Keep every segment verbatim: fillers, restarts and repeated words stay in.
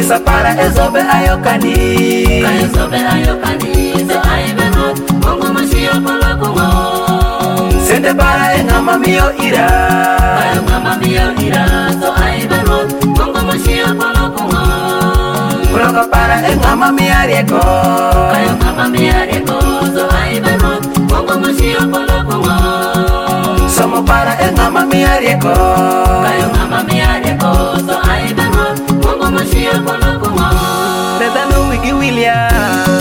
Pesa para ezobe ayokani, ezobe ayokani, so aibenot, Mungu mashia pala kungo. Sende para engama mio ira, engama mio ira, so aibenot, Mungu mashia pala kungo. Kuloka para engama mia rieko, engama mia rieko, so aibenot, Mungu mashia pala kungo. Somo para engama mia rieko, engama mia rieko, so aibenot, Mungu mashia pala kungo. Beta no wiki William.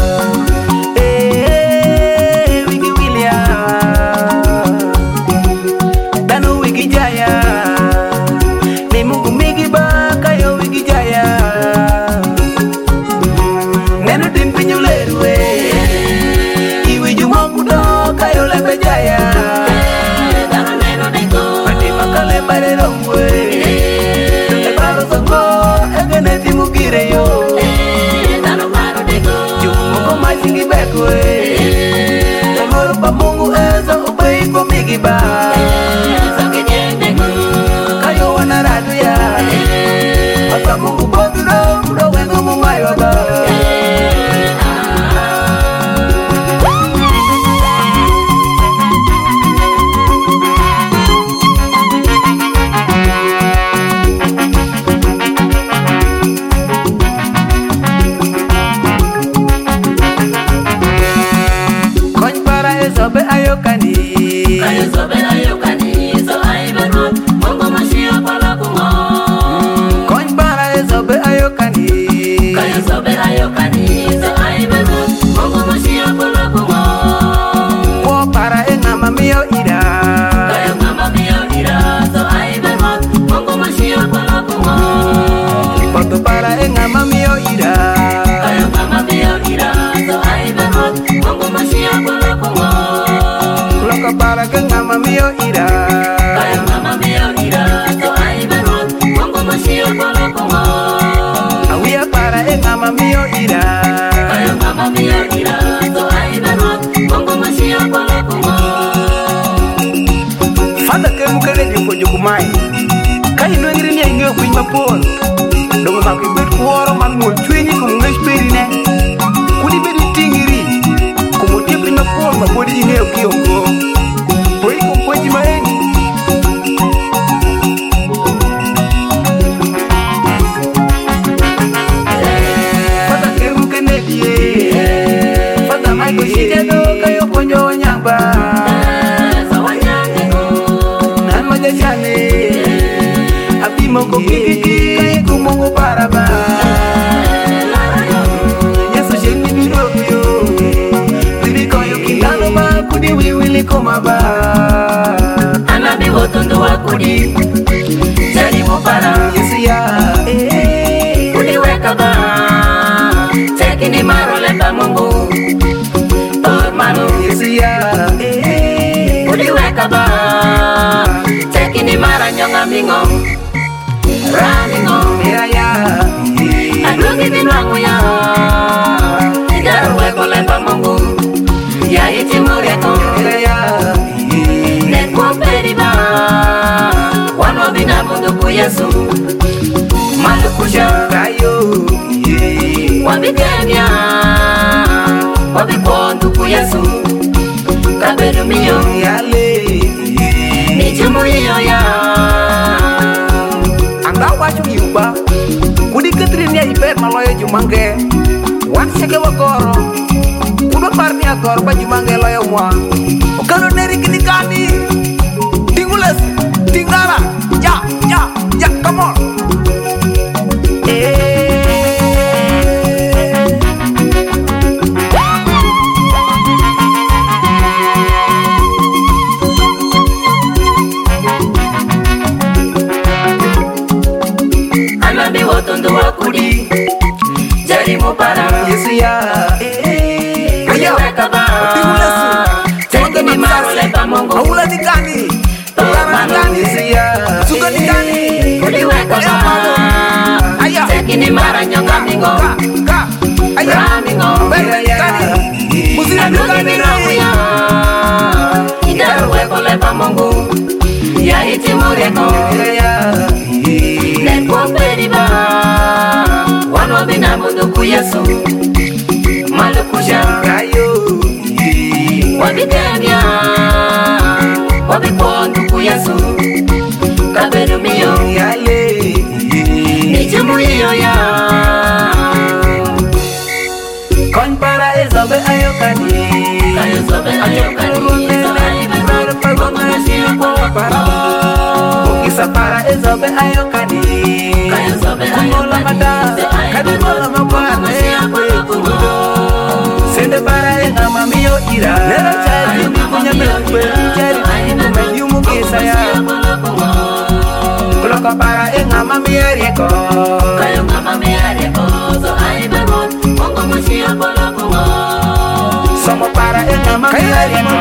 Giba kayo wanaradu ya ata Mungu boduro ro wengo mumayo ba koñ para ezobe ayokani ezobe ayokani, so aibenot, Mungu mashia pala kungo. Koñ para ezobe ayokani, ezobe ayokani, so aibenot, Mungu mashia pala kungo. Wo para engama mio ira, engama mio ira, so aibenot, Mungu mashia pala kungo. Porto para engama mio ira, engama mio ira, so aibenot, Mungu mashia pala kungo. Loka para engama mio ira, engama mio ira, so aibenot, Mungu mashia pala kungo. Awia para engama mio ira, engama mio ira, so aibenot, Mungu mashia pala kungo. Fada ke mukele di ko jokumai kay no ngiri ni ngi ko ma pol do ma ko bet ko woro man mo twini ko ngi sperine kudi be di tingiri ko mo tipi na pol ma bodi ngi o ki o ko boy ko poji ma en fada ke mukele di fada mai ko shite do kayo ponjo nyamba Mongo kiki kai ku mongo paraba Yesu sheni biro yo Dili koyo kilano ba kudi wiwili komaba Anabi wotundu wa kudi Jari mo para Yesu ya eh Kudi weka ba Teki ni maro lemba Mungu Tormano Yesu ya eh Kudi weka ba Teki ni mara nyonga mingo Ramingo ya ya Adugi binwangu ya Igaru weko lemba Mungu Ya iti mureko ya ya Nekwa periba Wano bina mundu ku Yesu Malukusha kayo Wabikemya Wabikondu ku Yesu Kaberu miyo yale Nijumu iyo ya Anda wachu yuba kudi ketrin ya iper maloyo jumange wan seke wakoro kudo parni akor ba jumange loyo mwa okalo neri kinikani tingules tingara ya ya ya come on eh Anabi wotundu wa kudi Jari mo para Yesu ya eh Ayo weka ba tingules Teki ni maro lemba Mungu Aula dikani Tormani Yesu ya suka dikani Kudi weka ba Teki ni mara nyonga mingo Ramingo Adugi binwangu ya Igaru weko lemba Mungu Ya iti mureko Nekwa periba Wano Yesu Malukuja Kayo Wabikemia Wabikwa nduku Yesu Kaberu miyo Yale Nijumu iyo ya Kon para ezobe ayokani Kayo zobe ayokani Zobe ayokani Bongo mashio kwa para Ukisa para ezobe ayokani Kayo zobe Kumola mata Kadimola mapane Sende para enga mamiyo ira Nero chari Kunya melukwe Chari Kume yumu kisaya Kuloko para enga mamiyo rieko Kayo mama miareko So ay bebot Bongo mashio kwa Somo para enga mamiyo rieko